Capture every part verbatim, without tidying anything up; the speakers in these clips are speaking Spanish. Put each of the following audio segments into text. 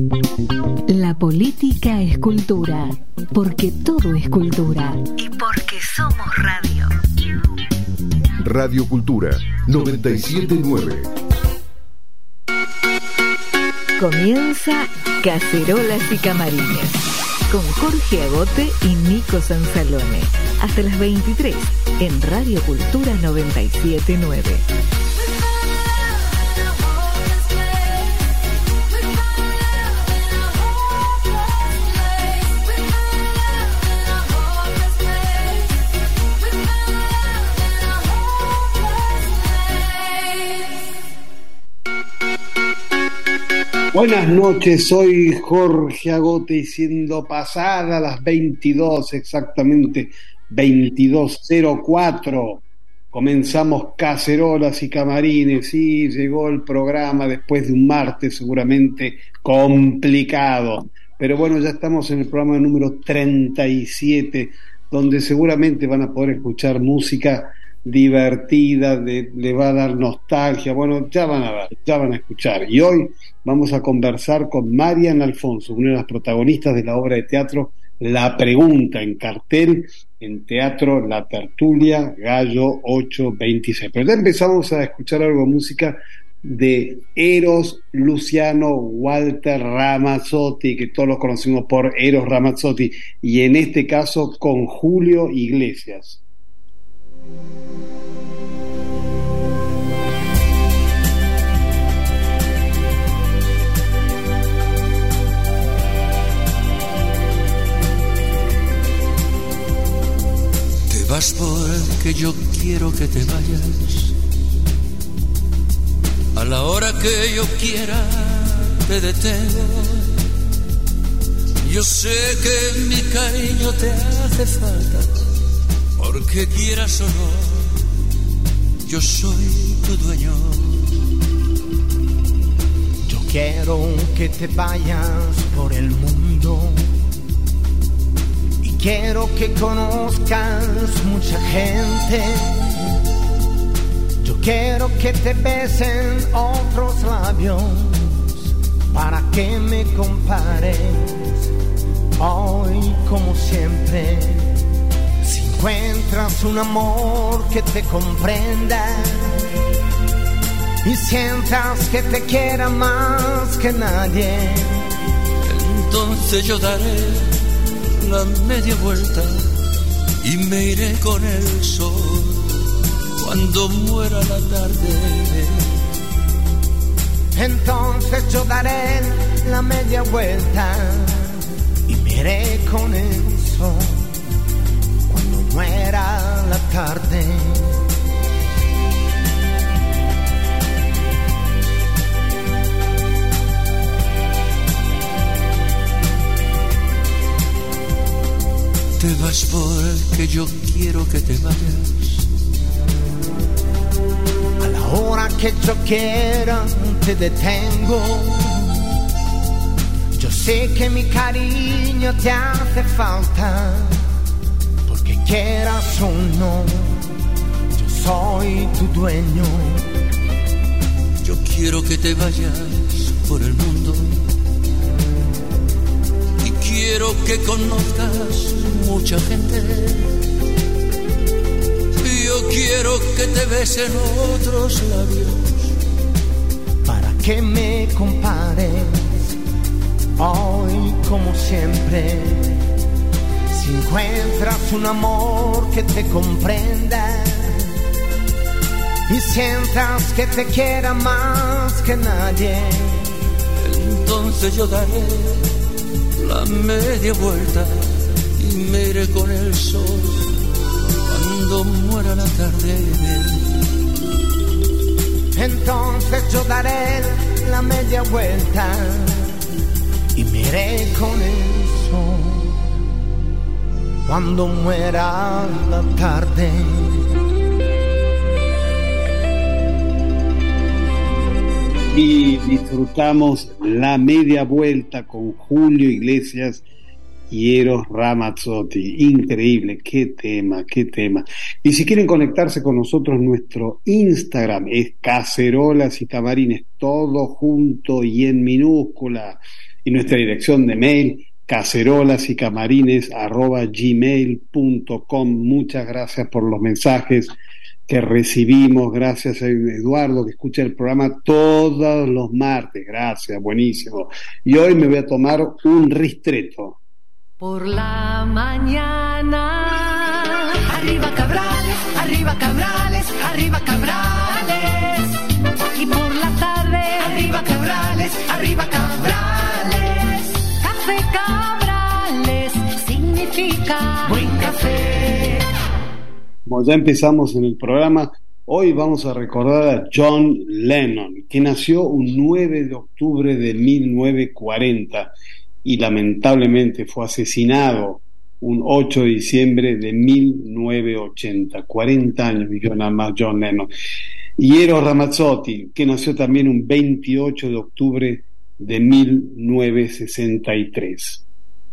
La política es cultura, porque todo es cultura y porque somos radio. Radio Cultura noventa y siete punto nueve. Comienza Cacerolas y Camarines con Jorge Agote y Nico Sansalone hasta las veintitrés en Radio Cultura noventa y siete punto nueve. Buenas noches, soy Jorge Agote y siendo pasadas las veintidós, exactamente veintidós cero cuatro, comenzamos Cacerolas y Camarines. Sí, llegó el programa después de un martes seguramente complicado, pero bueno, ya estamos en el programa número treinta y siete, donde seguramente van a poder escuchar música divertida, de, le va a dar nostalgia. Bueno, ya van a ver, ya van a escuchar. Y hoy vamos a conversar con Marian Alfonso, una de las protagonistas de la obra de teatro La Pregunta, en cartel en Teatro La Tertulia, Gallo ocho veintiséis. Pero ya empezamos a escuchar algo de música de Eros Luciano Walter Ramazzotti, que todos los conocimos por Eros Ramazzotti, y en este caso con Julio Iglesias. Te vas porque yo quiero que te vayas. A la hora que yo quiera te detengo. Yo sé que mi cariño te hace falta. Porque quieras o no, yo soy tu dueño. Yo quiero que te vayas por el mundo y quiero que conozcas mucha gente. Yo quiero que te besen otros labios para que me compares hoy como siempre. Encuentras un amor que te comprenda y sientas que te quiera más que nadie. Entonces yo daré la media vuelta y me iré con el sol cuando muera la tarde. Entonces yo daré la media vuelta y me iré con el sol muera la tarde. Te vas porque yo quiero que te vayas. A la hora que yo quiera te detengo. Yo sé que mi cariño te hace falta. Quieras o no, yo soy tu dueño. Yo quiero que te vayas por el mundo y quiero que conozcas mucha gente. Yo quiero que te besen otros labios para que me compares hoy como siempre. Si encuentras un amor que te comprenda y sientas que te quiera más que nadie, entonces yo daré la media vuelta y me iré con el sol cuando muera la tarde. Entonces yo daré la media vuelta y me iré con el sol cuando muera la tarde. Y disfrutamos La Media Vuelta con Julio Iglesias, y Eros Ramazzotti. Increíble, qué tema, qué tema. Y si quieren conectarse con nosotros, nuestro Instagram es Cacerolas y Camarines, todo junto y en minúscula. Y nuestra dirección de mail, cacerolas y camarines arroba gmail punto com. Muchas gracias por los mensajes que recibimos. Gracias a Eduardo, que escucha el programa todos los martes. Gracias, buenísimo. Y hoy me voy a tomar un ristretto. Por la mañana, arriba Cabrales, arriba Cabrales, arriba Cabrales. Y por la tarde, arriba Cabrales, arriba Cabrales. Café Cabrales significa buen café. Como ya empezamos en el programa, hoy vamos a recordar a John Lennon, que nació un nueve de octubre de mil novecientos cuarenta y lamentablemente fue asesinado un ocho de diciembre de mil novecientos ochenta. cuarenta años vivió nada más John Lennon. Y Eros Ramazzotti, que nació también un veintiocho de octubre de mil novecientos sesenta y tres.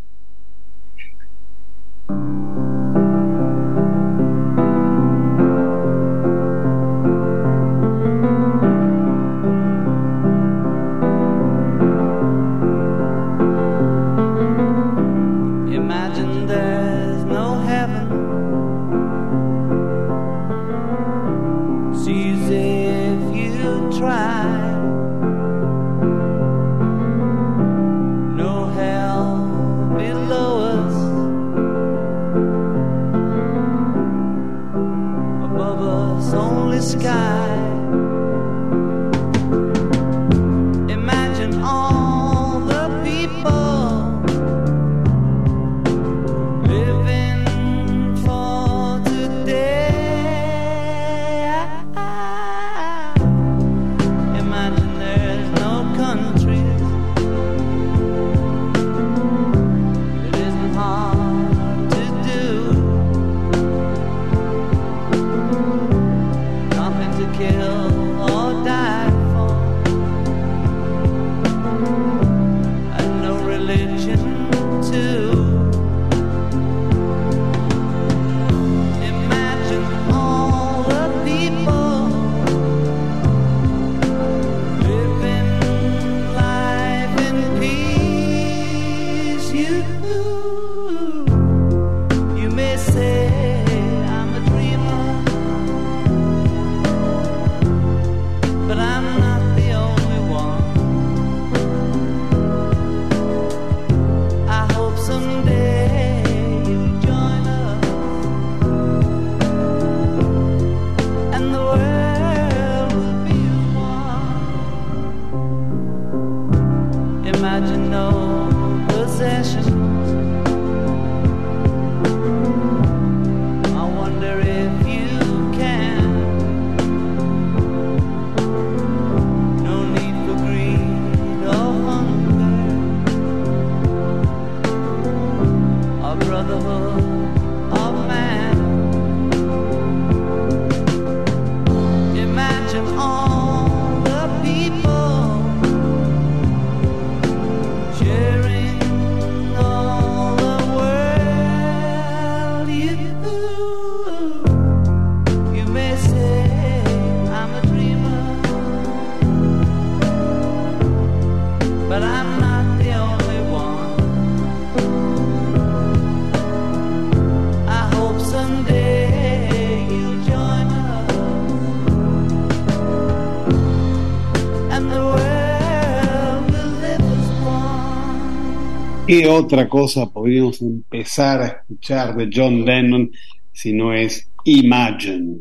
¿Qué otra cosa podríamos empezar a escuchar de John Lennon si no es Imagine?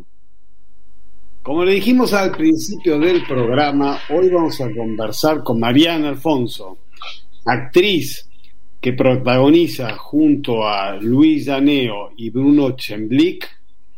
Como le dijimos al principio del programa, hoy vamos a conversar con Mariana Alfonso, actriz que protagoniza junto a Luis Daneo y Bruno Chemblick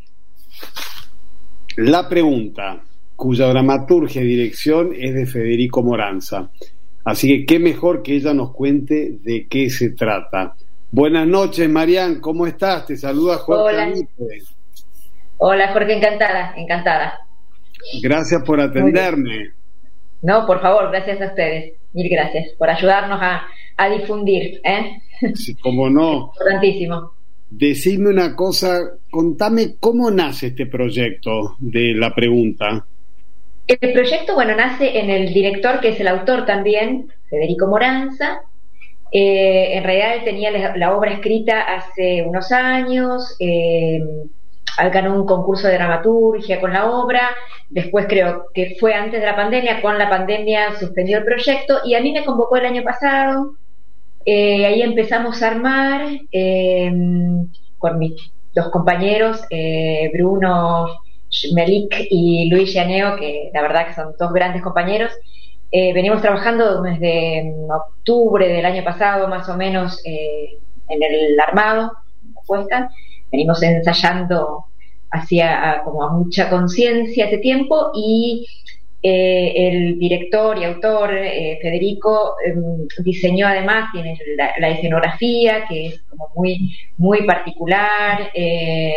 La Pregunta, cuya dramaturgia y dirección es de Federico Moranza. Así que qué mejor que ella nos cuente de qué se trata. Buenas noches, Marian, ¿cómo estás? Te saluda Jorge. Hola. Hola, Jorge, encantada, encantada. Gracias por atenderme. No, por favor, gracias a ustedes. Mil gracias por ayudarnos a, a difundir, ¿eh? Sí, cómo no. Importantísimo. Decidme una cosa, contame cómo nace este proyecto de La Pregunta. El proyecto, bueno, nace en el director, que es el autor también, Federico Moranza. Eh, en realidad él tenía la, la obra escrita hace unos años, eh, ganó un concurso de dramaturgia con la obra, después creo que fue antes de la pandemia, con la pandemia suspendió el proyecto y a mí me convocó el año pasado, eh, ahí empezamos a armar eh, con mis dos compañeros, eh, Bruno Melik y Luis Llaneo, que la verdad que son dos grandes compañeros. Eh, venimos trabajando desde octubre del año pasado, más o menos, eh, en el armado, en la puesta. Venimos ensayando hacia como a mucha conciencia este tiempo y eh, el director y autor, eh, Federico, eh, diseñó además, tiene la, la escenografía, que es como muy, muy particular. Eh,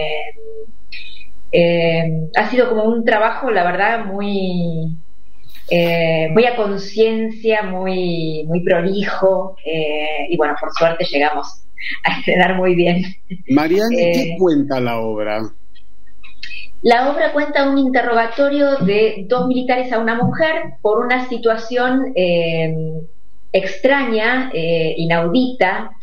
eh, ha sido como un trabajo, la verdad, muy... Eh, muy a conciencia, muy muy prolijo, eh, y bueno, por suerte llegamos a estrenar muy bien. Mariana, eh, ¿qué cuenta la obra? La obra cuenta un interrogatorio de dos militares a una mujer por una situación eh, extraña, eh, inaudita,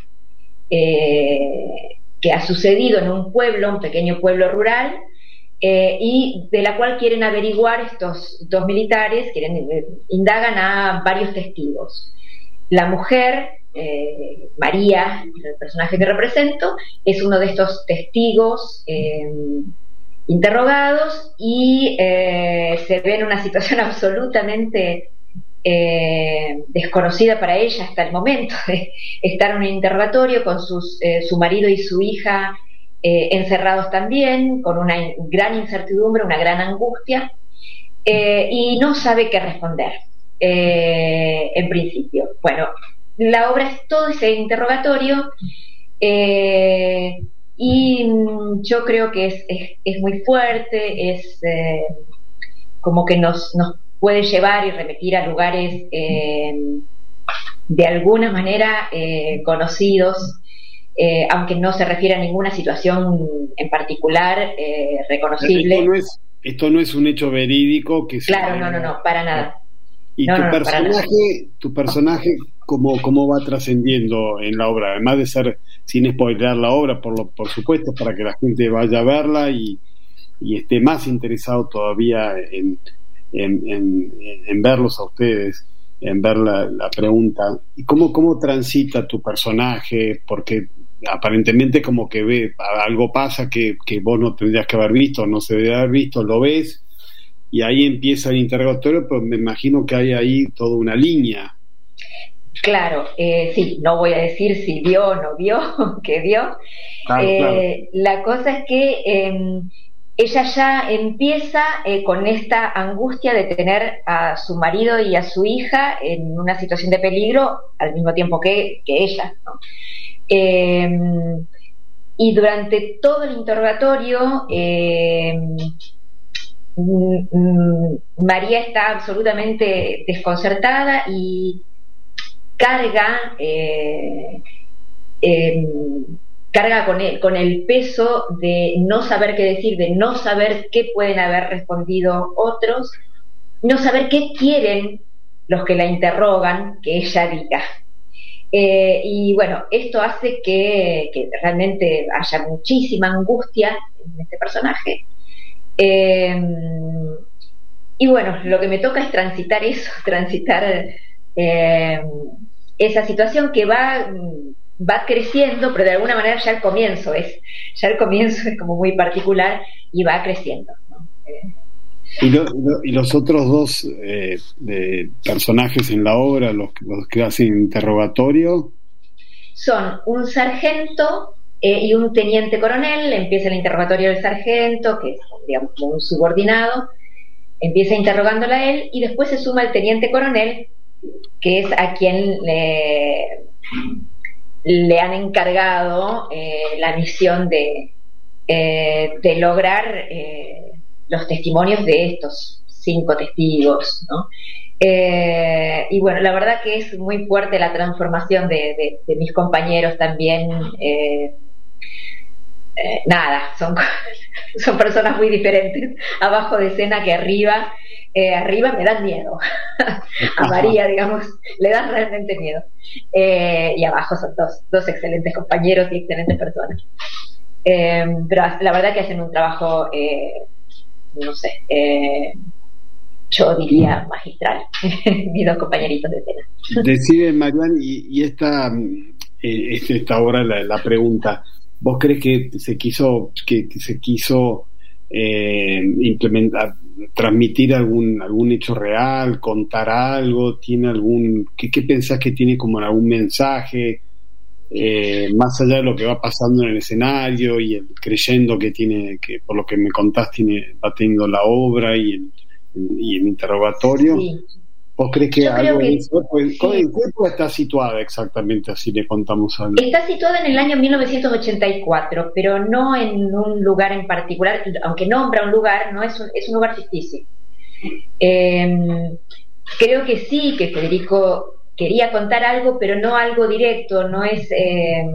eh, que ha sucedido en un pueblo, un pequeño pueblo rural, Eh, y de la cual quieren averiguar estos dos militares, quieren eh, indagan a varios testigos. La mujer, eh, María, el personaje que represento, es uno de estos testigos eh, interrogados y eh, se ve en una situación absolutamente eh, desconocida para ella hasta el momento de estar en un interrogatorio con sus, eh, su marido y su hija Eh, encerrados también, con una in- gran incertidumbre, una gran angustia, eh, y no sabe qué responder, eh, en principio. Bueno, la obra es todo ese interrogatorio, eh, y mm, yo creo que es, es, es muy fuerte, es eh, como que nos, nos puede llevar y remitir a lugares eh, de alguna manera eh, conocidos, Eh, aunque no se refiere a ninguna situación en particular eh, reconocible. Esto no es, esto no es un hecho verídico que claro, se... no, no, no, para nada. Y no, tu, no, personaje, no, tu personaje, ¿cómo, cómo va trascendiendo en la obra? Además de ser, sin spoilear la obra, por, lo, por supuesto, para que la gente vaya a verla y, y esté más interesado todavía en, en, en, en verlos a ustedes, en ver la, la pregunta. ¿Y cómo, cómo transita tu personaje? Porque aparentemente como que ve algo pasa que, que vos no tendrías que haber visto, no se debe haber visto, lo ves y ahí empieza el interrogatorio, pero me imagino que hay ahí toda una línea. Claro, eh, sí, no voy a decir si vio o no vio, que vio. Claro, eh, claro. La cosa es que eh, ella ya empieza eh, con esta angustia de tener a su marido y a su hija en una situación de peligro al mismo tiempo que, que ella, ¿no? Eh, y durante todo el interrogatorio eh, m- m- María está absolutamente desconcertada y carga eh, eh, carga con el, con el peso de no saber qué decir, de no saber qué pueden haber respondido otros, no saber qué quieren los que la interrogan que ella diga. Eh, y bueno, esto hace que, que realmente haya muchísima angustia en este personaje. Eh, y bueno, lo que me toca es transitar eso, transitar eh, esa situación que va, va creciendo, pero de alguna manera ya el comienzo es, ya el comienzo es como muy particular y va creciendo, ¿no? Eh, Y, lo, lo, y los otros dos eh, de personajes en la obra, los, los que hacen interrogatorio, son un sargento eh, y un teniente coronel. Empieza el interrogatorio del sargento, que es, digamos, como un subordinado, empieza interrogándola a él y después se suma el teniente coronel, que es a quien le, le han encargado eh, la misión de, eh, de lograr eh, los testimonios de estos cinco testigos, ¿no? Eh, y bueno, la verdad que es muy fuerte la transformación de, de, de mis compañeros también. Eh, eh, nada, son, son personas muy diferentes abajo de escena que arriba. Eh, arriba me dan miedo. A María, digamos, le dan realmente miedo. Eh, y abajo son dos, dos excelentes compañeros y excelentes personas. Eh, pero la verdad que hacen un trabajo, eh, no sé, eh, yo diría magistral, mis dos compañeritos de escena. Decide, Marian, y, y esta, eh, esta hora la, la pregunta, ¿vos crees que se quiso, que, que se quiso eh, implementar, transmitir algún algún hecho real, contar algo, tiene algún, ¿qué, qué pensás que tiene como algún mensaje, eh, más allá de lo que va pasando en el escenario y el creyendo que tiene, que por lo que me contás tiene, va teniendo la obra y el y el interrogatorio? Sí. ¿Vos crees que Yo algo creo que, de eso, pues, sí. ¿en qué época está situada exactamente, así le contamos algo? Está situada en el año mil novecientos ochenta y cuatro, pero no en un lugar en particular, aunque nombra un lugar, no es un, es un lugar ficticio. Eh, creo que sí, que Federico quería contar algo, pero no algo directo, no es... Eh,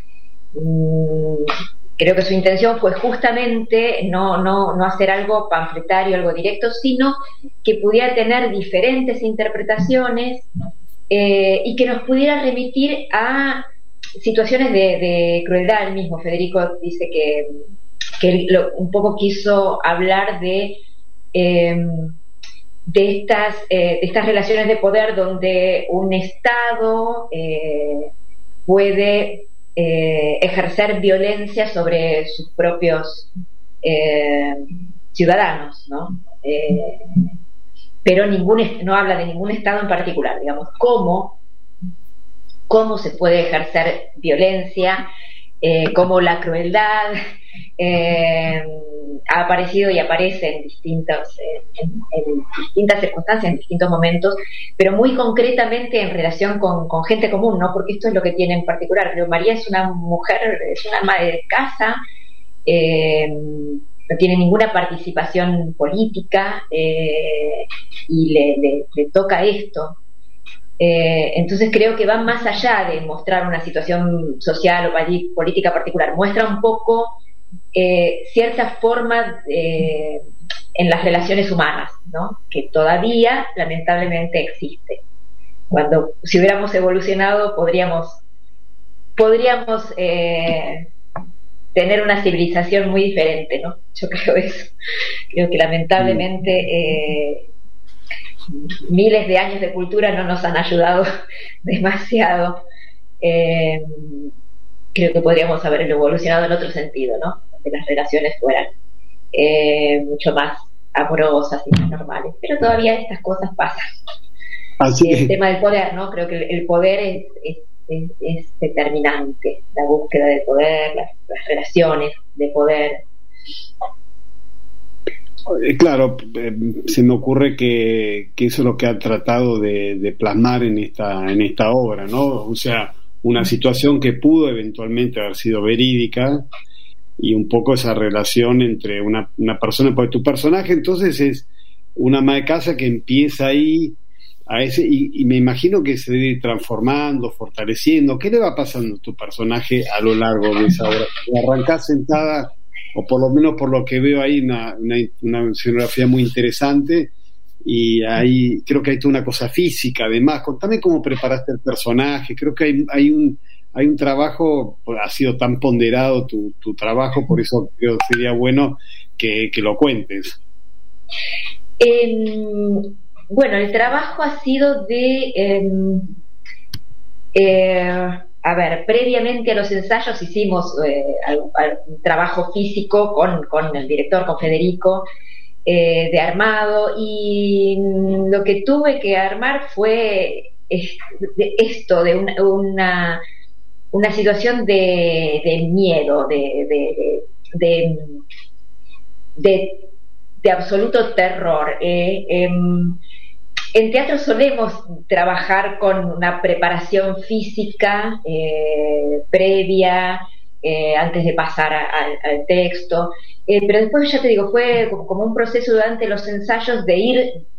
mm, creo que su intención fue justamente no, no, no hacer algo panfletario, algo directo, sino que pudiera tener diferentes interpretaciones eh, y que nos pudiera remitir a situaciones de, de crueldad. El mismo Federico dice que, que él lo, un poco quiso hablar de, eh, de, estas, eh, de estas relaciones de poder donde un Estado eh, puede... Eh, ejercer violencia sobre sus propios eh, ciudadanos, ¿no? Eh, pero ningún, no habla de ningún estado en particular, digamos, cómo, cómo se puede ejercer violencia, eh, cómo la crueldad eh, ha aparecido y aparece en, distintos, eh, en, en distintas circunstancias, en distintos momentos, pero muy concretamente en relación con, con gente común, ¿no? Porque esto es lo que tiene en particular. Pero María es una mujer, es una ama de casa, eh, no tiene ninguna participación política eh, y le, le, le toca esto. Eh, entonces creo que va más allá de mostrar una situación social o política particular, muestra un poco eh, ciertas formas eh, en las relaciones humanas, ¿no? Que todavía lamentablemente existe. Cuando si hubiéramos evolucionado podríamos podríamos eh, tener una civilización muy diferente, ¿no? Yo creo eso. Creo que lamentablemente eh, miles de años de cultura no nos han ayudado demasiado. Eh, creo que podríamos haber evolucionado en otro sentido, ¿no? Que las relaciones fueran eh, mucho más amorosas y más normales. Pero todavía estas cosas pasan. Así el es. tema del poder, ¿no? Creo que el poder es, es, es, es determinante. La búsqueda del poder, las, las relaciones de poder. Eh, Claro, eh, se me ocurre que, que eso es lo que ha tratado de, de plasmar en esta, en esta obra, ¿no? O sea, una situación que pudo eventualmente haber sido verídica y un poco esa relación entre una, una persona, porque tu personaje entonces es una ama de casa que empieza ahí a ese, y, y me imagino que se debe ir transformando, fortaleciendo. ¿Qué le va pasando a tu personaje a lo largo de esa obra? Arrancás sentada, o por lo menos por lo que veo ahí, una, una, una escenografía muy interesante, y ahí creo que hay toda una cosa física además. Contame cómo preparaste el personaje. Creo que hay, hay un hay un trabajo, ha sido tan ponderado tu, tu trabajo, por eso creo que sería bueno que, que lo cuentes. Eh, bueno, el trabajo ha sido de eh, eh, a ver, previamente a los ensayos hicimos eh, un trabajo físico con, con el director, con Federico, eh, de armado, y lo que tuve que armar fue esto, de una, una, una situación de, de miedo, de, de, de, de, de absoluto terror. Eh, eh, En teatro solemos trabajar con una preparación física eh, previa, eh, antes de pasar a, a, al texto, eh, pero después, ya te digo, fue como, como un proceso durante los ensayos de ir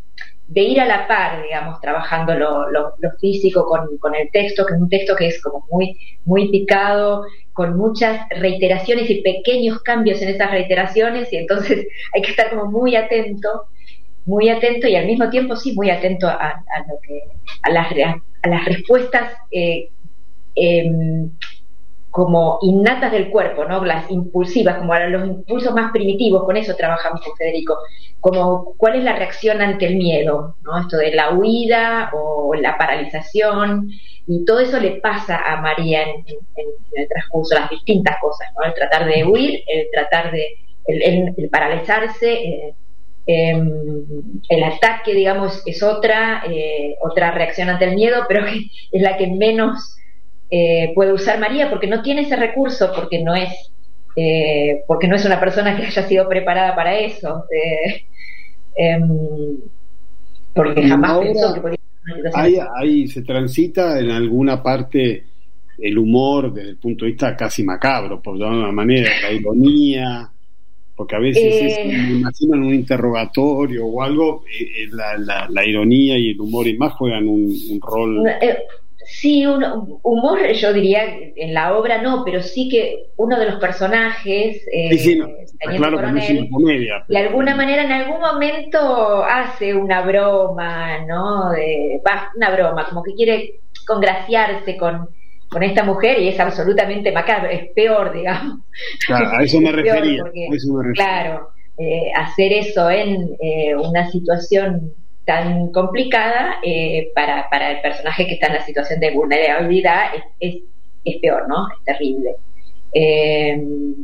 de ir a la par, digamos, trabajando lo, lo, lo físico con, con el texto, que es un texto que es como muy, muy picado, con muchas reiteraciones y pequeños cambios en esas reiteraciones, y entonces hay que estar como muy atento, muy atento y al mismo tiempo sí muy atento a, a lo que, a las, a las respuestas eh, eh, como innatas del cuerpo, ¿no? Las impulsivas, como a los impulsos más primitivos. Con eso trabajamos con Federico, como cuál es la reacción ante el miedo, ¿no? Esto de la huida o la paralización, y todo eso le pasa a María en, en, en el transcurso, las distintas cosas, ¿no? El tratar de huir, el tratar de el, el, el paralizarse, eh, eh, el ataque, digamos, es otra eh, otra reacción ante el miedo, pero que es la que menos Eh, puede usar María, porque no tiene ese recurso, porque no es eh, porque no es una persona que haya sido preparada para eso, eh, eh, porque jamás ahora pensó que podía ahí, ahí se transita en alguna parte el humor desde el punto de vista casi macabro, por de alguna manera, la ironía, porque a veces eh, es, me imagino en un interrogatorio o algo, eh, la, la, la ironía y el humor y más juegan un, un rol. eh, Sí, un humor, yo diría, en la obra no, pero sí que uno de los personajes, eh, sí, sí, no, claro, Coronel, que no es una comedia, pero... de alguna manera, en algún momento hace una broma, ¿no? De, bah, una broma, como que quiere congraciarse con, con esta mujer, y es absolutamente macabro, es peor, digamos. Claro, a eso me refería. Porque, a eso me refería. Claro, eh, hacer eso en eh, una situación tan complicada eh, para, para el personaje que está en la situación de vulnerabilidad es, es, es peor, ¿no? Es terrible. Eh,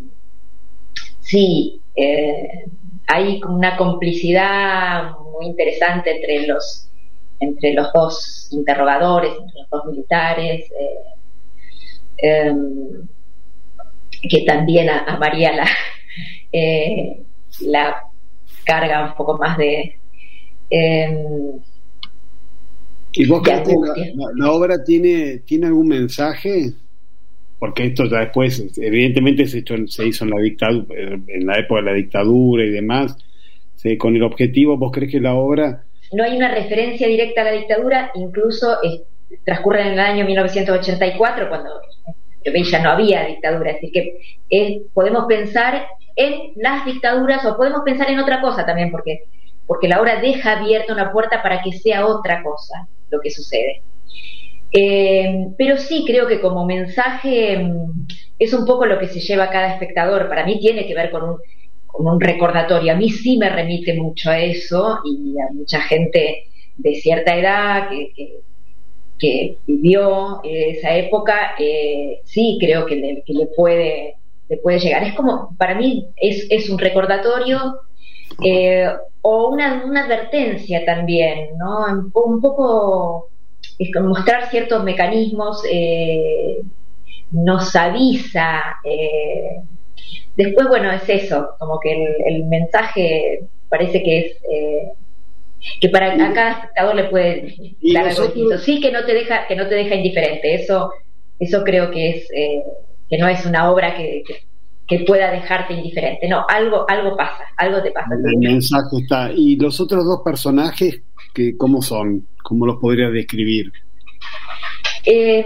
sí, eh, hay una complicidad muy interesante entre los entre los dos interrogadores, entre los dos militares, eh, eh, que también a, a María la, eh, la carga un poco más de Eh, ¿Y vos crees que la, la obra tiene, tiene algún mensaje? Porque esto ya después, evidentemente se hizo, se hizo en la dictadura, en la época de la dictadura y demás, se, con el objetivo. ¿Vos crees que la obra...? No hay una referencia directa a la dictadura, incluso eh, transcurre en el año mil novecientos ochenta y cuatro, cuando ya no había dictadura, es decir, que eh, podemos pensar en las dictaduras o podemos pensar en otra cosa también, porque porque la obra deja abierta una puerta para que sea otra cosa lo que sucede. Eh, pero sí creo que como mensaje es un poco lo que se lleva a cada espectador. Para mí tiene que ver con un, con un recordatorio. A mí sí me remite mucho a eso, y a mucha gente de cierta edad que, que, que vivió esa época, eh, sí creo que le, que le puede le puede llegar. Es como, para mí es, es un recordatorio, eh, o una, una advertencia también, ¿no? Un, un poco es como mostrar ciertos mecanismos, eh, nos avisa, eh, después, bueno, es eso, como que el, el mensaje parece que es eh, que para a cada espectador le puede dar algo distinto. Sí, que no te deja, que no te deja indiferente. Eso, eso creo que es eh, que no es una obra que, que que pueda dejarte indiferente. No, algo algo pasa, algo te pasa. El mensaje está. ¿Y los otros dos personajes, que cómo son? ¿Cómo los podrías describir? Eh,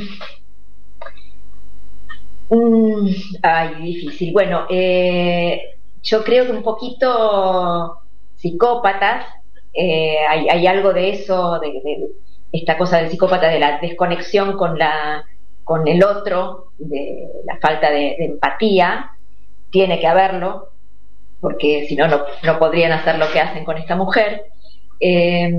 mm, ay, difícil. Bueno, eh, yo creo que un poquito psicópatas, eh, hay, hay algo de eso, de, de esta cosa del psicópata, de la desconexión con la con el otro, de la falta de, de empatía. Tiene que haberlo, porque si no, no, no podrían hacer lo que hacen con esta mujer. Eh,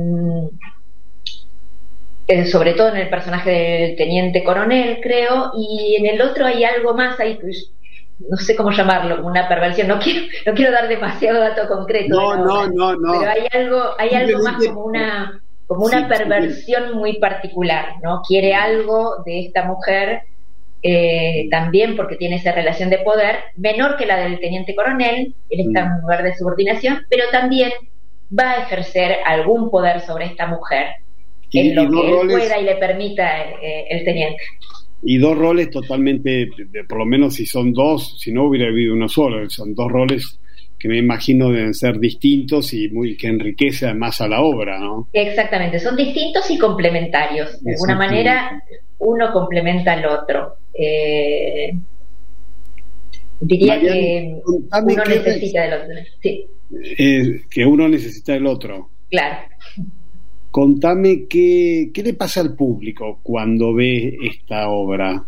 eh, sobre todo en el personaje del teniente coronel, creo, y en el otro hay algo más, hay, no sé cómo llamarlo, como una perversión. No quiero, no quiero dar demasiado dato concreto. No, no, no, no. Pero hay algo, hay algo más como una... como una sí, perversión sí. muy particular, ¿no? Quiere algo de esta mujer, eh, también porque tiene esa relación de poder, menor que la del teniente coronel. Él está en un lugar de subordinación, pero también va a ejercer algún poder sobre esta mujer, y, en lo que él roles, pueda y le permita eh, el teniente. Y dos roles totalmente, por lo menos si son dos, si no hubiera habido uno solo, son dos roles que me imagino deben ser distintos y muy que enriquece además a la obra, ¿no? Exactamente, son distintos y complementarios. De alguna manera, uno complementa al otro. Eh, diría Marian, que uno necesita del otro. Sí. Eh, que uno necesita del otro. Claro. Contame qué, qué le pasa al público cuando ve esta obra.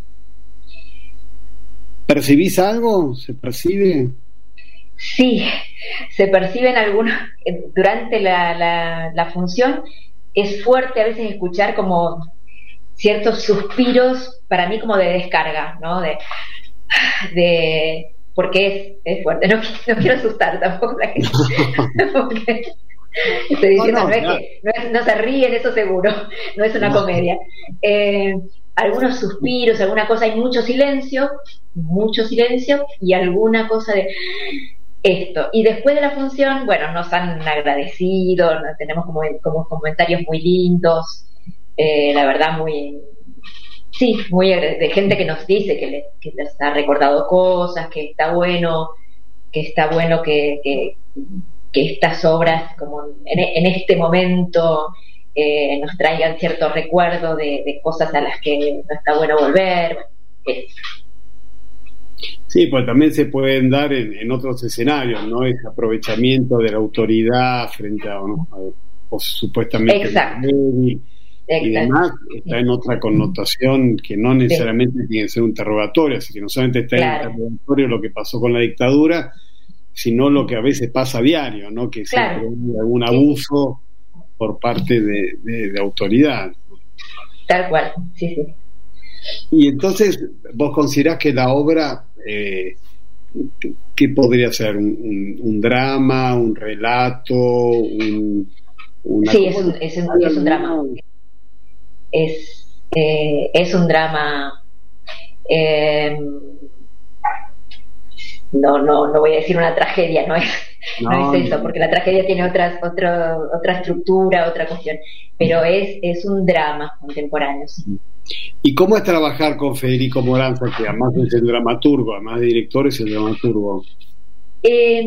¿Percibís algo? ¿Se percibe? Sí, se perciben algunos durante la, la, la función. Es fuerte a veces escuchar como ciertos suspiros, para mí como de descarga, ¿no? De, de porque es, es fuerte. No, no quiero asustar tampoco a la gente. Porque estoy diciendo, no, no, no, es que, no, es, no se ríen, eso seguro. No es una no. comedia. Eh, algunos suspiros, alguna cosa, hay mucho silencio, mucho silencio y alguna cosa de esto. Y después de la función, bueno, nos han agradecido, tenemos como, como comentarios muy lindos, eh, la verdad muy, sí, muy de gente que nos dice que, le, que les ha recordado cosas, que está bueno, que está bueno que, que, que estas obras como en, en este momento eh, nos traigan cierto recuerdo de, de cosas a las que no está bueno volver. Eh. Sí, pues también se pueden dar en, en otros escenarios, ¿no? Ese aprovechamiento de la autoridad frente a, ¿no? a pues, supuestamente Exacto. y, y demás, está en otra connotación que no necesariamente sí. tiene que ser un interrogatorio, así que no solamente está claro. en el interrogatorio lo que pasó con la dictadura, sino lo que a veces pasa a diario, ¿no? Que claro. siempre hay algún abuso sí. por parte de, de, de autoridad. Tal cual, sí, sí. Y entonces, ¿vos considerás que la obra, eh, qué podría ser? ¿Un, un, un drama, un relato? Un, una sí, es un, es, un, es un drama. Es, eh, es un drama. Eh, no, no, no voy a decir una tragedia, no es, no, no es eso, porque la tragedia tiene otras, otro, otra estructura, otra cuestión, pero es, es un drama contemporáneo. Sí. ¿Y cómo es trabajar con Federico Moranza, que además es el dramaturgo, además de director es el dramaturgo? Eh,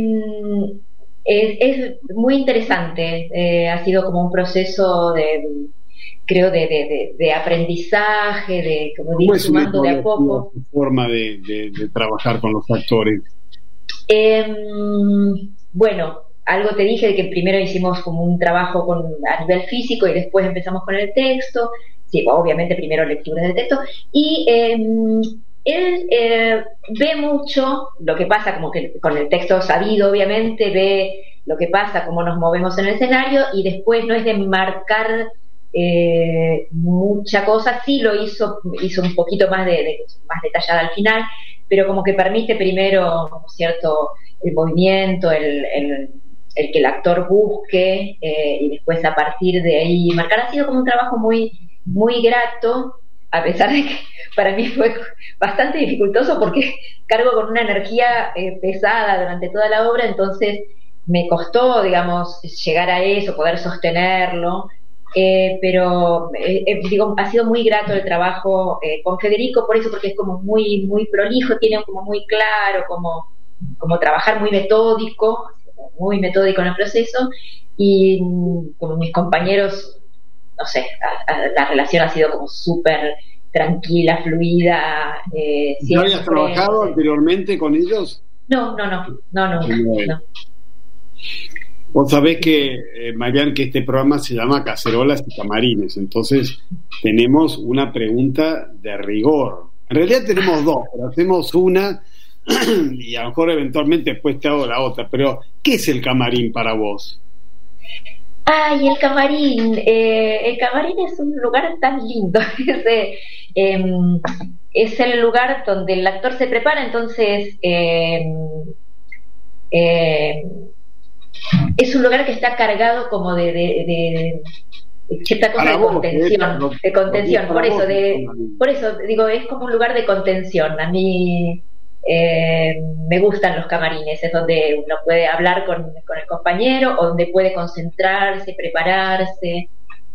es, es muy interesante, eh, ha sido como un proceso de, creo, de, de, de, de aprendizaje, de como ir sumando de a poco. ¿Cómo es forma de, de, de trabajar con los actores? Eh, bueno, algo te dije de que primero hicimos como un trabajo con, a nivel físico y después empezamos con el texto. Sí, obviamente primero lectura del texto y eh, él eh, ve mucho lo que pasa, como que con el texto sabido obviamente ve lo que pasa, cómo nos movemos en el escenario y después no es de marcar eh, mucha cosa, sí lo hizo hizo un poquito más de, de más detallada al final, pero como que permite primero cierto el movimiento, el, el, el que el actor busque eh, y después a partir de ahí marcar. Ha sido como un trabajo muy muy grato, a pesar de que para mí fue bastante dificultoso porque cargo con una energía eh, pesada durante toda la obra, entonces me costó, digamos, llegar a eso, poder sostenerlo, eh, pero eh, eh, digo, ha sido muy grato el trabajo eh, con Federico, por eso, porque es como muy muy prolijo, tiene como muy claro, como, como trabajar muy metódico, muy metódico en el proceso, y como mis compañeros, no sé, a, a, la relación ha sido como súper tranquila, fluida. Eh, ¿No habías trabajado anteriormente con ellos? No, no, no, no, no, no, no. Vos sabés que, eh, Marian, que este programa se llama Cacerolas y Camarines, entonces tenemos una pregunta de rigor. En realidad tenemos dos, pero hacemos una y a lo mejor eventualmente después te hago la otra, pero ¿qué es el camarín para vos? Ay, el camarín, eh, el camarín es un lugar tan lindo, es, eh, eh, es el lugar donde el actor se prepara, entonces eh, eh, es un lugar que está cargado como de, de, de, de cierta cosa de contención, de contención, por eso, de, por eso digo, es como un lugar de contención. A mí Eh, me gustan los camarines, es donde uno puede hablar con, con el compañero, o donde puede concentrarse, prepararse.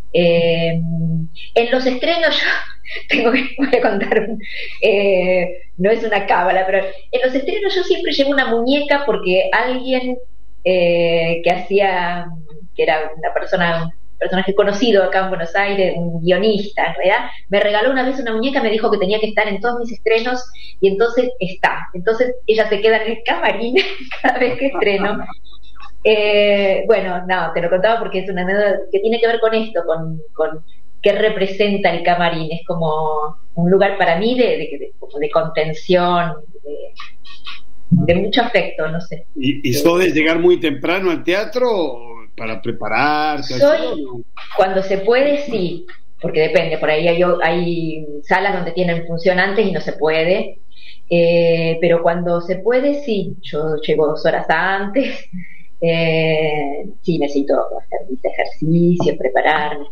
Eh, en los estrenos yo tengo que voy a contar, eh, no es una cábala, pero en los estrenos yo siempre llevo una muñeca porque alguien eh, que hacía, que era una persona, un personaje conocido acá en Buenos Aires, un guionista en realidad, me regaló una vez una muñeca, me dijo que tenía que estar en todos mis estrenos y entonces está. Entonces ella se queda en el camarín cada vez que estreno. Eh, bueno, no, te lo contaba porque es una anécdota que tiene que ver con esto, con, con qué representa el camarín. Es como un lugar para mí de, de, de, como de contención, de, de mucho afecto, no sé. ¿Y, y sos de llegar muy temprano al teatro para prepararte? Soy, cuando se puede, sí, porque depende, por ahí hay, hay salas donde tienen función antes y no se puede, eh, pero cuando se puede, sí, yo llego dos horas antes. Eh, sí, necesito hacer mis ejercicios, prepararme.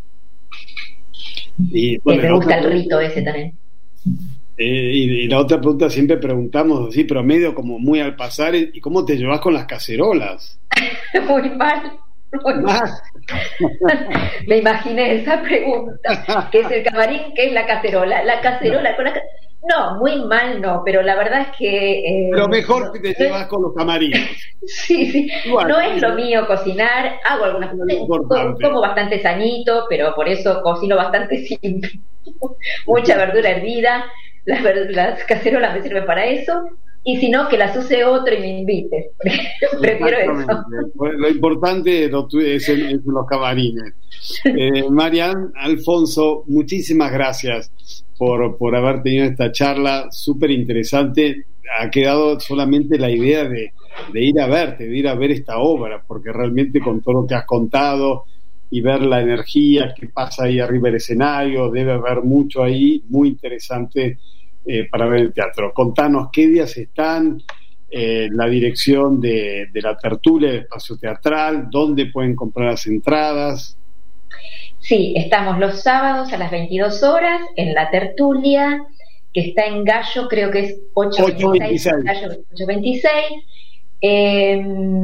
Y, bueno, eh, me gusta otra, el rito ese también. Eh, y, y la otra pregunta siempre preguntamos así, pero medio como muy al pasar, ¿y cómo te llevas con las cacerolas? Muy mal. Muy mal. Me imaginé esa pregunta. ¿Qué es el camarín? ¿Qué es la cacerola? La cacerola con la ca- No, muy mal no, pero la verdad es que... Eh, Lo mejor no, que te llevas con los camarines. Sí, sí. Igual, no es lo mío cocinar, hago algunas cosas, como bastante sanito, pero por eso cocino bastante simple. Mucha verdura hervida, las, las cacerolas me sirven para eso, y si no, que las use otro y me invite. Prefiero eso. Lo importante es en, es en los camarines. Eh, Marian, Alfonso, muchísimas gracias por, por haber tenido esta charla súper interesante. Ha quedado solamente la idea de, de ir a verte, de ir a ver esta obra, porque realmente con todo lo que has contado y ver la energía que pasa ahí arriba del escenario, debe haber mucho ahí muy interesante eh, para ver el teatro. Contanos qué días están, eh, la dirección de, de la tertulia, del espacio teatral, dónde pueden comprar las entradas. Sí, estamos los sábados a las veintidós horas en la tertulia, que está en Gallo, creo que es ocho veintiséis, Gallo ocho veintiséis, eh,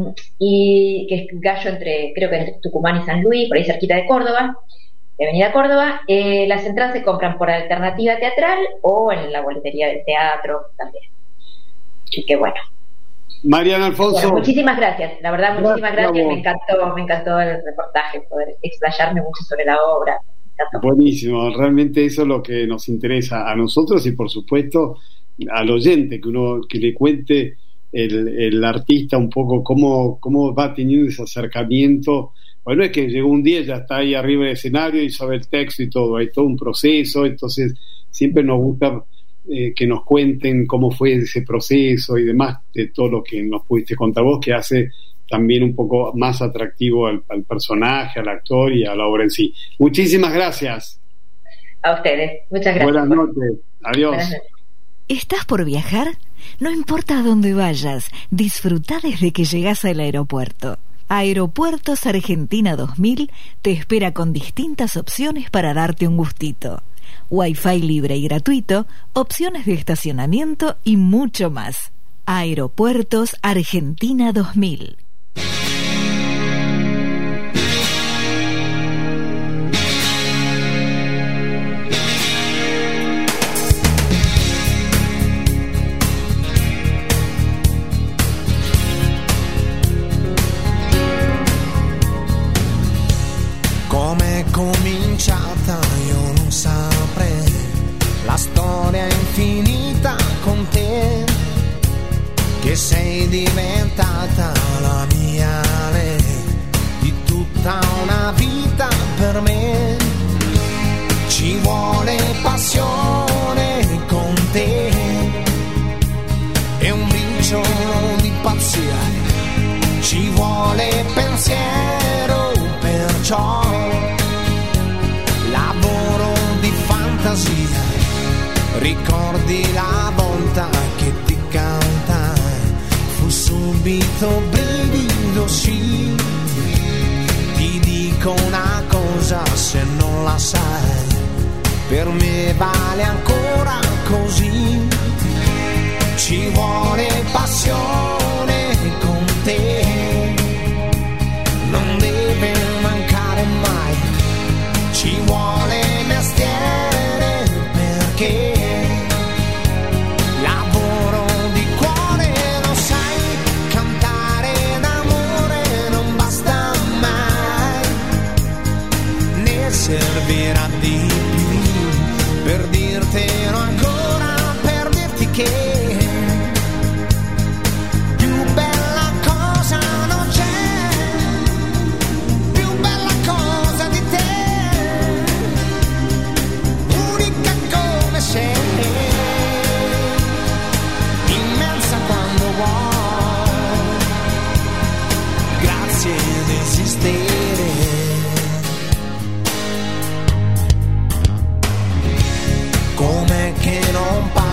y que es Gallo entre, creo que entre Tucumán y San Luis, por ahí cerquita de Córdoba, de Avenida Córdoba. Eh, las entradas se compran por Alternativa Teatral o en la boletería del teatro también. Así que bueno. Mariana Alfonso. Bueno, muchísimas gracias, la verdad, muchísimas gracias, me encantó, me encantó el reportaje, poder explayarme mucho sobre la obra. Buenísimo, realmente eso es lo que nos interesa a nosotros y por supuesto al oyente, que uno que le cuente el, el artista un poco cómo, cómo va teniendo ese acercamiento. Bueno, es que llegó un día, ya está ahí arriba del escenario y sabe el texto y todo, hay todo un proceso, entonces siempre nos gusta eh, que nos cuenten cómo fue ese proceso y demás, de todo lo que nos pudiste contar vos, que hace también un poco más atractivo al, al personaje, al actor y a la obra en sí. Muchísimas gracias. A ustedes, muchas gracias. Buenas noches, adiós. Buenas noches. ¿Estás por viajar? No importa a dónde vayas, disfruta desde que llegas al aeropuerto. Aeropuertos Argentina dos mil te espera con distintas opciones para darte un gustito. Wi-Fi libre y gratuito, opciones de estacionamiento y mucho más. Aeropuertos Argentina dos mil. Come cominciata io non saprei, la storia infinita con te, che sei diventata la mia lei, di tutta una vita per me. Ci vuole passione con te e un briciolo di pazzia, ci vuole pensiero, perciò lavoro di fantasia, ricordi la volta che ti cantai, fu subito brivido, sì. Ti dico una cosa se non la sai, per me vale ancora così. Ci vuole passione con te, non deve mancare mai. Ci vuole mestiere perché lavoro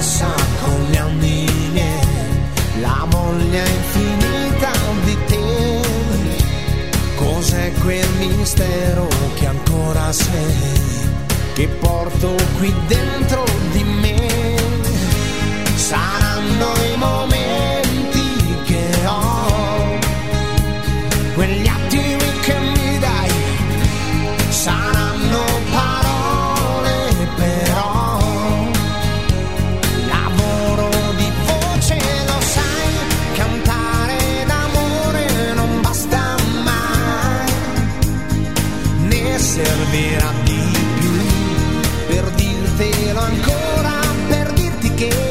passa con gli anni miei, la voglia infinita di te. Cos'è quel mistero che ancora sei, che porto qui dentro di me? Saranno i momenti che ho, quegli attimi che mi dai, saranno parole però, lavoro di voce, lo sai, cantare d'amore non basta mai, ne servirà di più per dirtelo ancora, per dirti che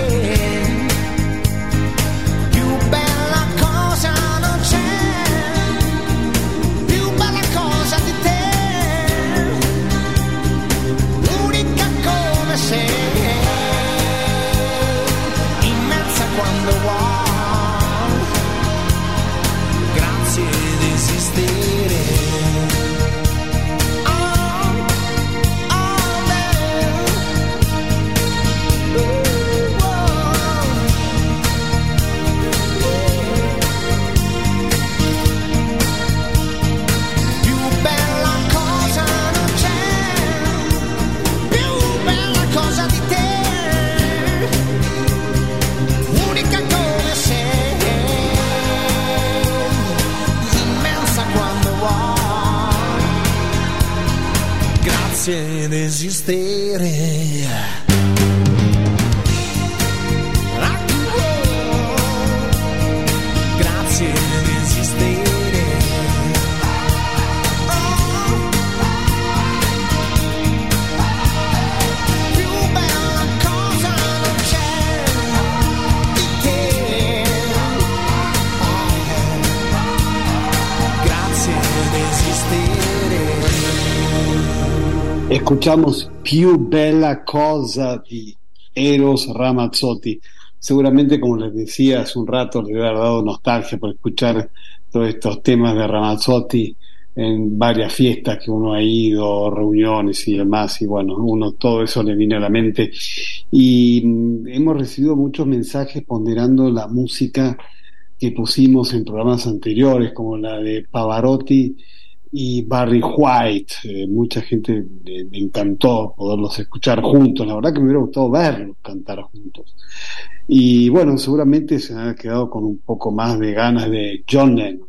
ed esistere. Grazie ed esistere. Più bella cosa non c'è di te. Grazie ed esistere. Escuchamos Più Bella Cosa di Eros Ramazzotti. Seguramente, como les decía hace un rato, le hubiera dado nostalgia por escuchar todos estos temas de Ramazzotti en varias fiestas que uno ha ido, reuniones y demás, y bueno, uno todo eso le viene a la mente. Y mm, hemos recibido muchos mensajes ponderando la música que pusimos en programas anteriores, como la de Pavarotti y Barry White. Eh, mucha gente le, le encantó poderlos escuchar juntos. La verdad que me hubiera gustado verlos cantar juntos. Y bueno, seguramente se han quedado con un poco más de ganas de John Lennon.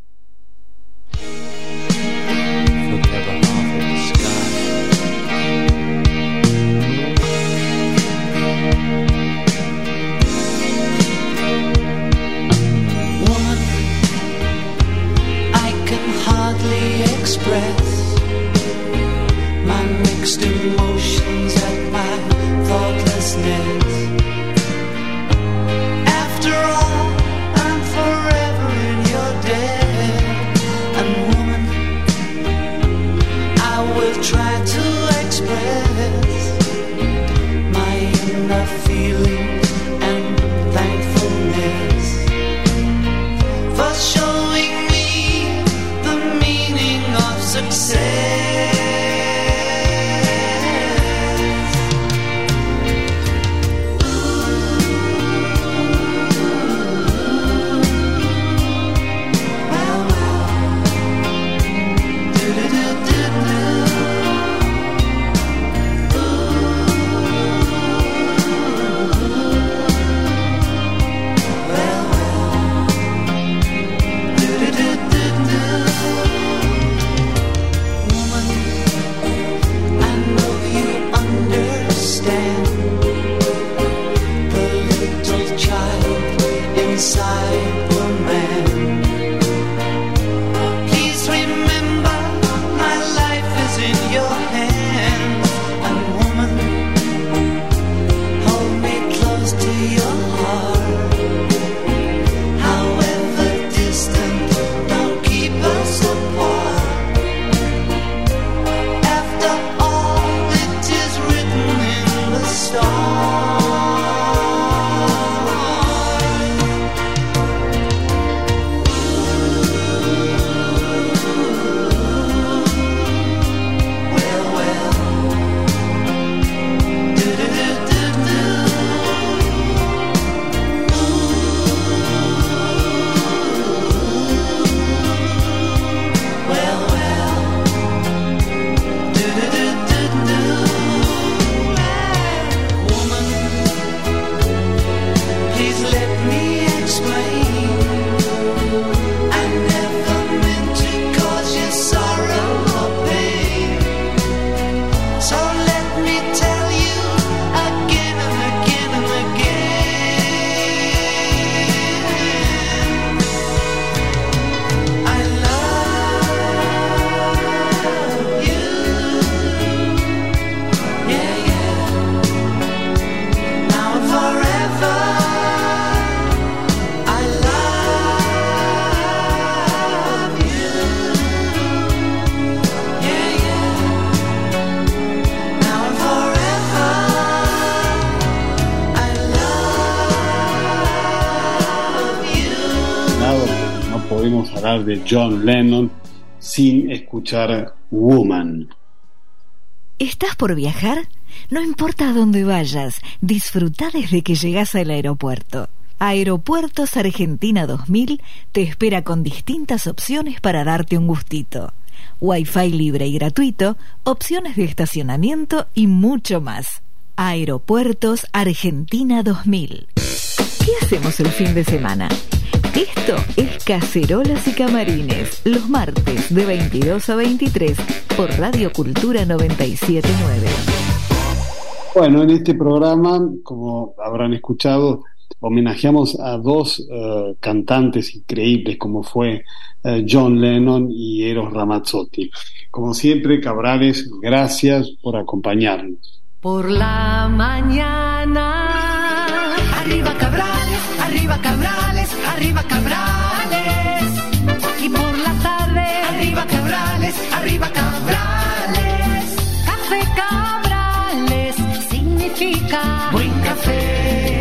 Express my mixed emotions at my thoughtlessness. After all, I'm forever in your debt. And woman, I will try to express my inner feelings and thankfulness for showing success. Well, well. Do-do-do-do-do. Well, well. Do-do-do-do-do. Inside the man, please remember my life is in your hands. And woman, hold me close to your heart. However distant, don't keep us apart. After all, it is written in the stars. Well, well. Do-do-do-do-do. podemos hablar de John Lennon sin escuchar Woman. ¿Estás por viajar? No importa a dónde vayas, disfruta desde que llegas al aeropuerto. Aeropuertos Argentina dos mil te espera con distintas opciones para darte un gustito. Wi-Fi libre y gratuito, opciones de estacionamiento y mucho más. Aeropuertos Argentina dos mil. ¿Qué hacemos el fin de semana? Esto es Cacerolas y Camarines, los martes de veintidós a veintitrés por Radio Cultura noventa y siete punto nueve. Bueno, en este programa, como habrán escuchado, homenajeamos a dos uh, cantantes increíbles como fue uh, John Lennon y Eros Ramazzotti. Como siempre, Cabrales, gracias por acompañarnos. Por la mañana, arriba Cabrales, arriba Cabrales, arriba Cabrales. Y por la tarde, arriba Cabrales, arriba Cabrales. Café Cabrales significa buen café.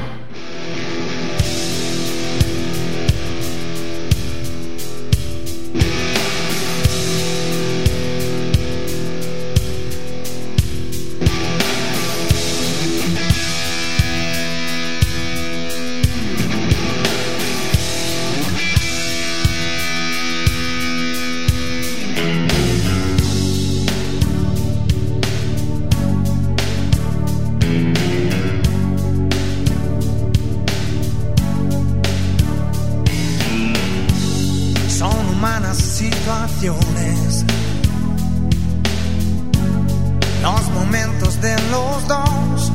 Situaciones, los momentos de los dos,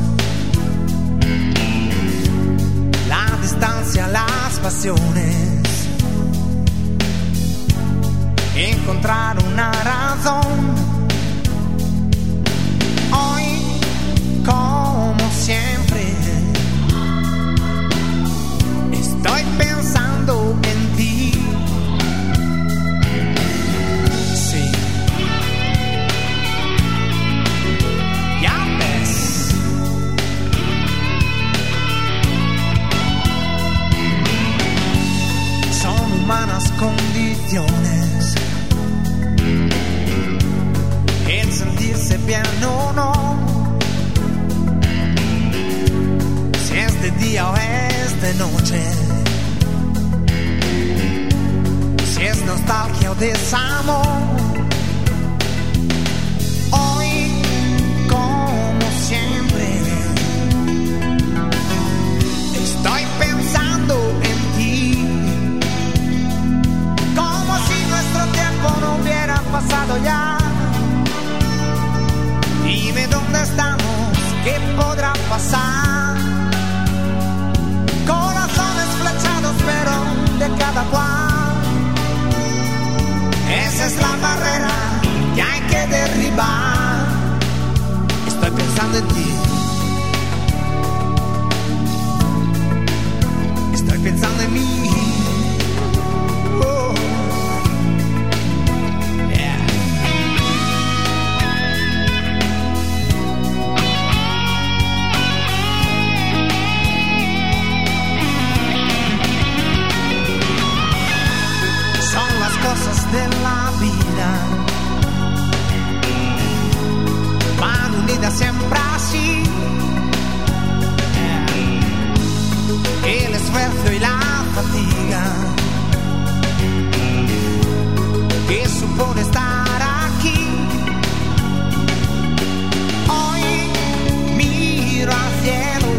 la distancia, las pasiones, encontrar una razón. Hoy, como siempre, estoy pensando en ti. Humanas condiciones, el sentirse bien o no, si es de día o es de noche, si es nostalgia o desamor. Hoy, como siempre, estoy pensando en ti. Nuestro tiempo no hubiera pasado ya. Dime dónde estamos, qué podrá pasar. Corazones flechados, pero de cada cual. Esa es la barrera que hay que derribar. Estoy pensando en ti. Estoy pensando en mí. Oh. Cosas de la vida van unidas siempre así. El esfuerzo y la fatiga que supone estar aquí. Hoy miro al cielo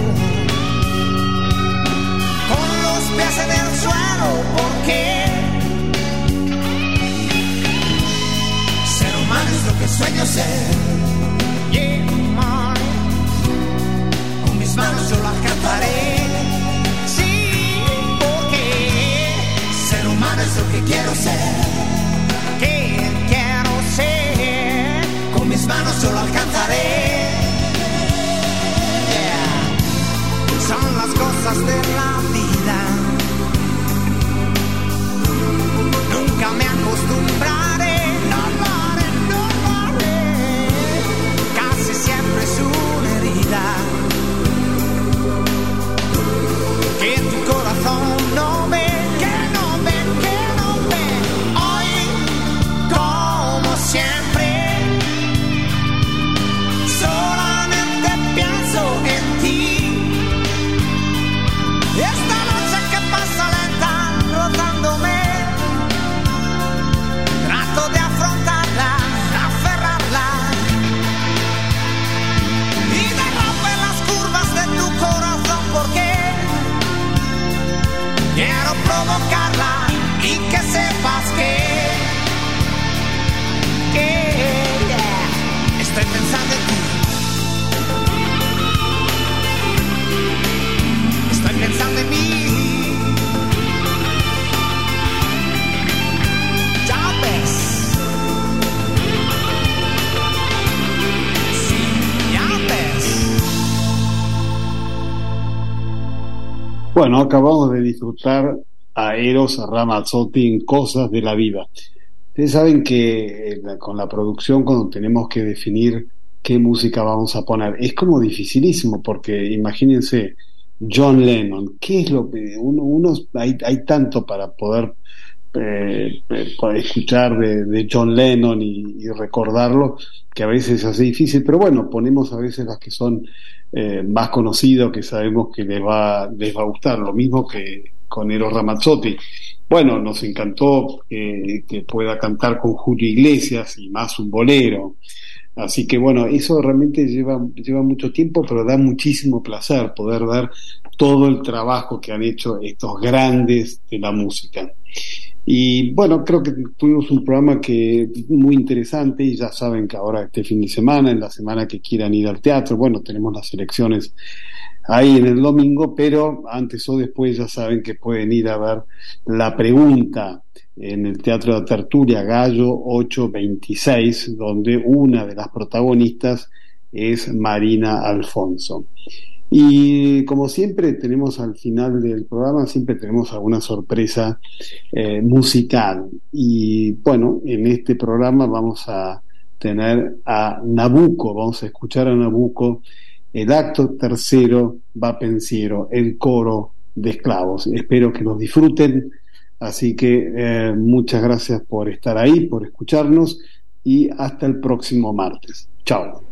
con los pies en el suelo porque es lo que sueño ser. Yeah, man. Con mis manos yo lo alcanzaré. Sí, porque ser humano es lo que quiero ser. Que quiero ser. Con mis manos yo lo alcanzaré. Yeah. Son las cosas de la vida. Nunca me acostumbraré. No, no. provocarla y que sepas que, que yeah, estoy pensando en ti. Estoy pensando en mí. Ya ves. Sí, ya ves. Bueno, acabamos de disfrutar a Eros Ramazzotti en Cosas de la Vida. Ustedes saben que eh, con la producción, cuando tenemos que definir qué música vamos a poner, es como dificilísimo, porque imagínense John Lennon, ¿qué es lo que uno, uno hay, hay tanto para poder eh, eh, escuchar de, de John Lennon y, y recordarlo, que a veces es así difícil, pero bueno, ponemos a veces las que son eh, más conocidos, que sabemos que les va, les va a gustar, lo mismo que con Eros Ramazzotti. Bueno, nos encantó eh, que pueda cantar con Julio Iglesias y más un bolero. Así que bueno, eso realmente lleva, lleva mucho tiempo, pero da muchísimo placer poder ver todo el trabajo que han hecho estos grandes de la música. Y bueno, creo que tuvimos un programa que muy interesante, y ya saben que ahora este fin de semana, en la semana que quieran ir al teatro, bueno, tenemos las elecciones ahí en el domingo, pero antes o después ya saben que pueden ir a ver La Pregunta en el Teatro de la Tertulia, Gallo ocho veintiséis, donde una de las protagonistas es Marina Alfonso. Y como siempre tenemos al final del programa, siempre tenemos alguna sorpresa eh, musical. Y bueno, en este programa vamos a tener a Nabucco, vamos a escuchar a Nabucco, el acto tercero va pensiero, el coro de esclavos. Espero que los disfruten, así que eh, muchas gracias por estar ahí, por escucharnos, y hasta el próximo martes. Chao.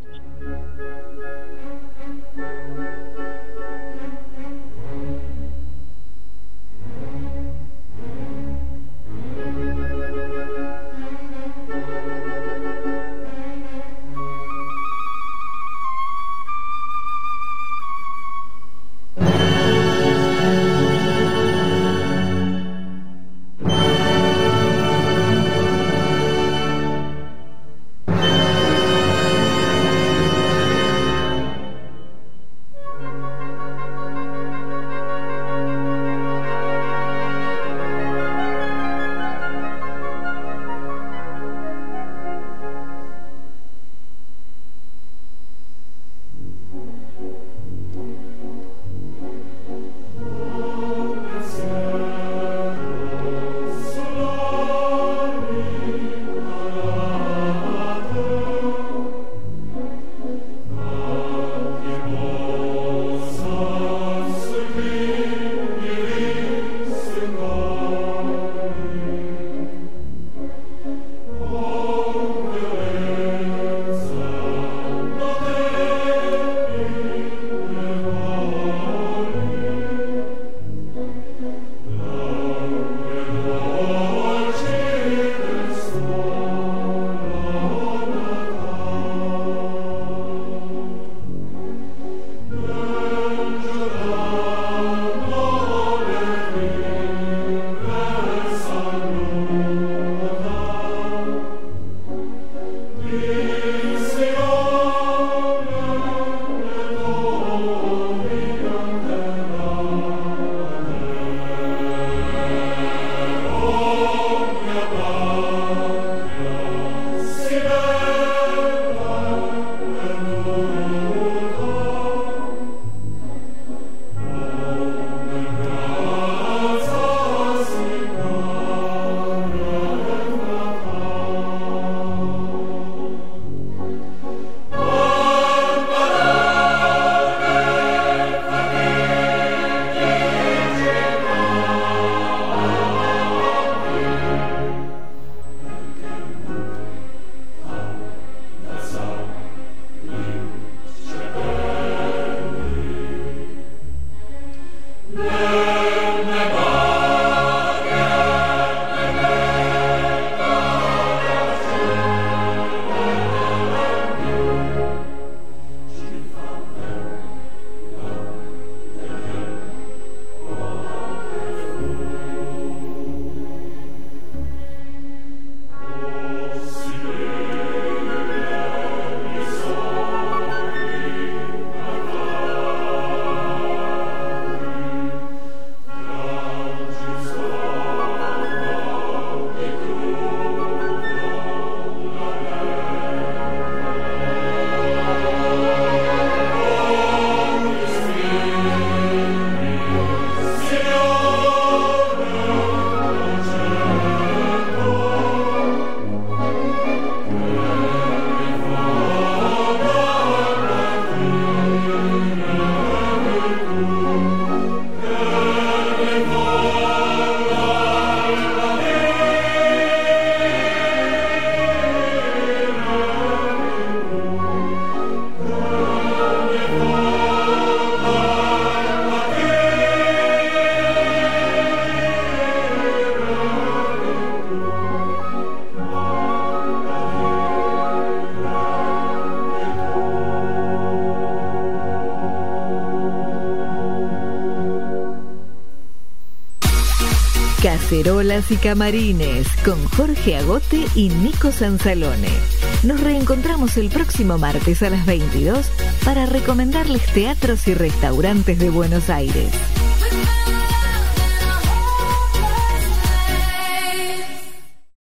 Cacerolas y Camarines con Jorge Agote y Nico Sansalone. Nos reencontramos el próximo martes a las veintidós para recomendarles teatros y restaurantes de Buenos Aires.